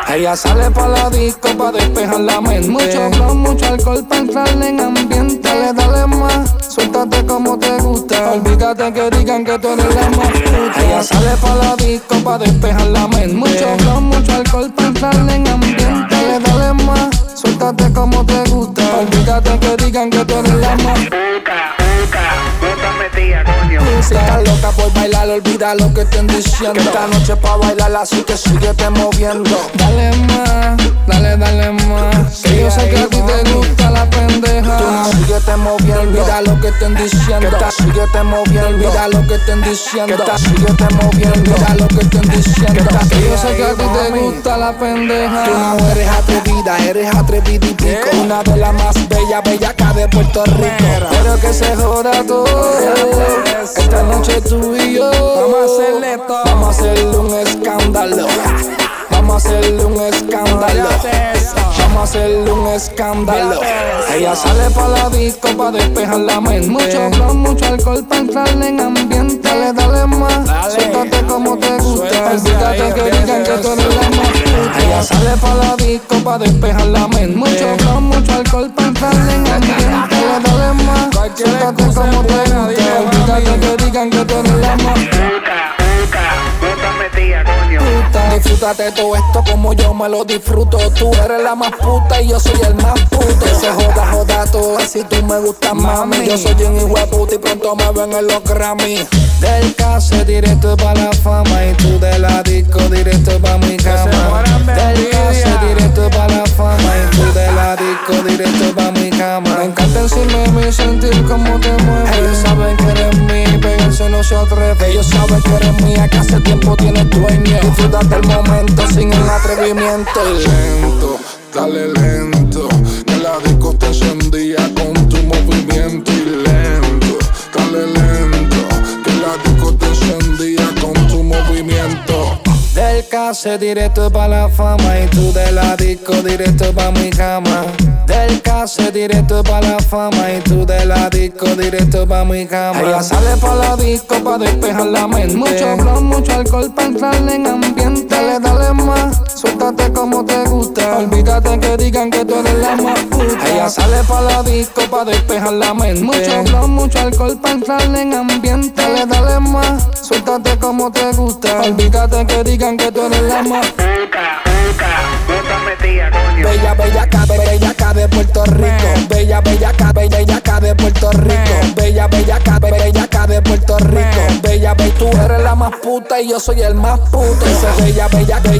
Ella sale pa' la disco pa' despejar la mente. Mucho flow, mucho alcohol pa' entrarle en ambiente. Dale más, suéltate como te gusta. Olvídate que digan que tú eres la más puta. Ella sale pa' la disco pa' despejar la mente. Mucho flow, mucho alcohol pa' entrarle en ambiente. Dale más, suéltate como te gusta. Olvídate que digan que tú eres la más puta metida, coño. Si estás loca por bailar, olvida lo que estén diciendo. Que esta noche es pa' bailar, así que síguete moviendo. Dale más, dale más. Que yo sé que a ti te gusta la pendeja. Tú síguete moviendo, olvida lo que estén diciendo. Síguete moviendo, olvida lo que estén diciendo. Síguete moviendo, olvida lo que estén diciendo. Que yo sé que a ti te gusta la pendeja. Tú no eres atrevida, eres atrevida y pico. Una de las más bellas acá de Puerto Rico. Pero que se joda todo. Esta noche tú y yo vamos a hacerle todo. Vamos a hacerle un escándalo. Vamos a hacerle un escándalo. Vamos a hacerle un escándalo. Ella sale pa' la disco pa' despejar la mente. Mucho flow, mucho alcohol pa' entrarle en ambiente. Dale más, suéltate como te gusta. Olvídate que digan que tú eres la más puta. Ella sale pa' la disco pa' despejar la mente. Mucho flow, mucho alcohol pa' entrarle en ambiente. Dale más, suéltate como te gusta. Olvídate que digan que tú eres la más Puta metida, coño. Disfrútate todo esto como yo me lo disfruto. Tú eres la más puta y yo soy el más puto. Se joda todo, así tú me gustas, mami. Yo soy un hijo de puta y pronto me ven en los Grammy. Del caso directo pa' la fama y tú de la disco directo pa' mi cama. Del caso directo pa' la fama y tú de la disco directo pa' mi cama. Me encanta encima y sentir cómo te mueves. Ellos saben que eres mía y pegarse no se atreve. Ellos saben que eres mía, que hace tiempo tienes dueño. Disfrútate el momento sin el atrevimiento. Lento, dale lento, que la disco te encendía con tu movimiento. Y lento, dale lento, que la disco te encendía con tu movimiento. Del caso directo pa' la fama y tú de la disco directo pa' mi cama. Del caso directo pa' la fama y tú de la disco directo pa' mi cama. Ella sale pa' la disco pa' despejar la mente. Mucho flow, mucho alcohol pa' entrarle en ambiente. Dale más, suéltate como te gusta. Olvídate que digan que tú eres la más puta. Ella sale pa' la disco pa' despejar la mente. Mucho flow, mucho alcohol pa' entrarle en ambiente. Dale más, suéltate como te gusta. Olvídate que digan que tú eres la más Puta metida, coño. Bellaca de Puerto Rico. Bellaca de Puerto Rico. Bellaca de Puerto Rico. Bella, tú eres la más puta y yo soy el más puto. Bella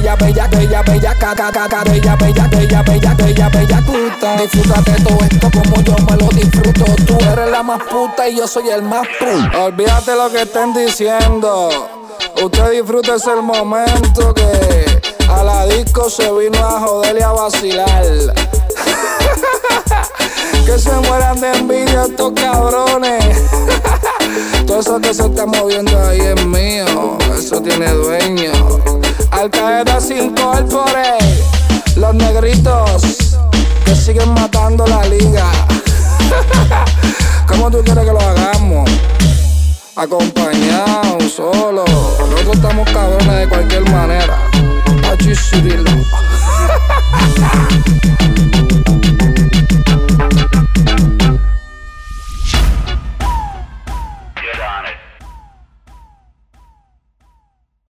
puta. Disfrútate todo esto como yo me lo disfruto. Tú eres la más puta y yo soy el más puto. Olvídate lo que estén diciendo. Usted disfrútese el momento que a la disco se vino a joder y a vacilar. Que se mueran de envidia estos cabrones. Todo eso que se está moviendo ahí es mío. Eso tiene dueño. Al Qaeda sin corpore. Los negritos que siguen matando la liga. ¿Cómo tú quieres que lo hagamos? Acompañado, solo. Nosotros estamos cabrones de cualquier manera.